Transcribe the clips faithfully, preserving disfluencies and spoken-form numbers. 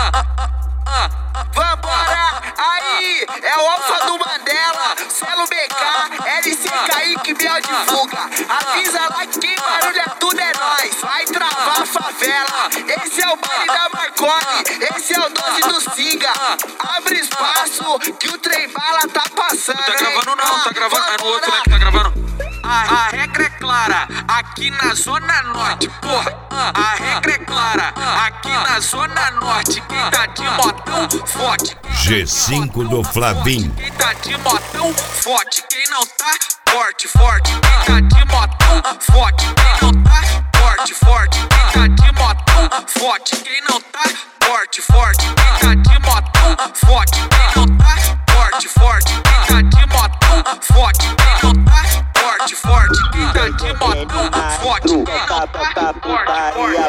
Vambora, aí, é o Alfa do Mandela, Celo B K, L C Kaique, Biel de Fuga. Avisa lá que quem barulha tudo é nós, vai travar a favela. Esse é o baile da Marconi, esse é o doze do Singa. Abre espaço que o trem bala tá passando. Tá gravando não, tá gravando, é no outro né que tá gravando. A, a regra é clara, aqui na Zona Norte, porra. A regra é clara, aqui na Zona Norte. Quem tá de motão, forte. G cinco do Flavinho. Quem tá de motão, forte. Quem não tá, forte, forte. Quem tá de motão, forte. Quem não tá, forte, forte. Quem tá de motão, forte. Quem não tá, forte, forte. Quem tá de motão, forte. Quem não tá, forte, forte. Quem tá de motão, forte. Quem não tá, forte, forte. Quem tá de motão, forte. Quem não tá, forte, forte.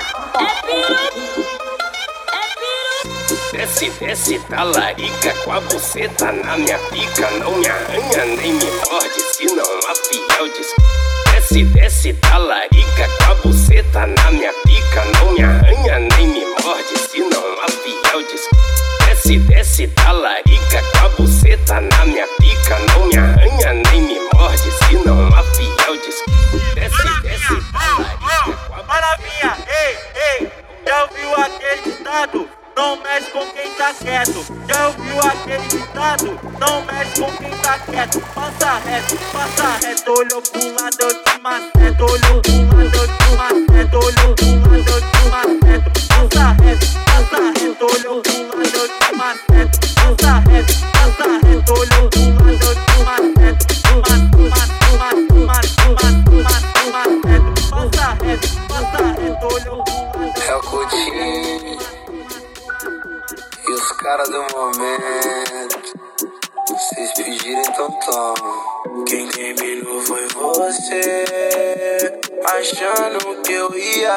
Desce, desce, talarica com a buceta na minha pica. Não me arranha nem me morde, senão a fiel diz. Desce, desce, talarica com a buceta na minha pica. Não me arranha nem me morde, senão a fiel diz. Desce, desce, talarica com a buceta na minha pica. Não me arranha nem me morde, senão a fiel diz. Desce, desce, talarica com a Maravilha, ei, ei, já ouviu aquele ditado? Não mexe com quem tá quieto. Já ouviu aquele ditado? Não mexe com quem tá quieto. Passa reto, passa reto. Olhou pro lado, eu te maceto. Olhou pro lado, eu te maceto. Olhou pro lado, eu te maceto. Passa reto, passa reto. Olhou pro lado, eu te maceto. Passa reto, passa reto. Olhou pro lado, eu te maceto. Mato, mato, mato, mato, mato, mato, maceto. Passa reto, passa reto. Olhou pro lado. É o Coutinho e os caras do momento. Vocês pediram, então toma. Quem terminou foi você, achando que eu ia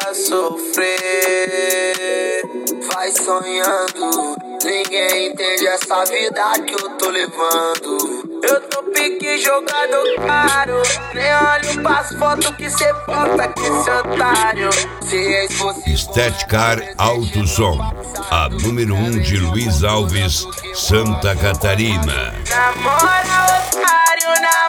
sofrer. Vai sonhando, ninguém entende essa vida que eu tô levando. Eu tô pique jogando caro, nem olho pras fotos que cê posta com esse otário. Se ex fosse Estética Alto Som, a número um de Luiz Alves, Santa Catarina. namora otário na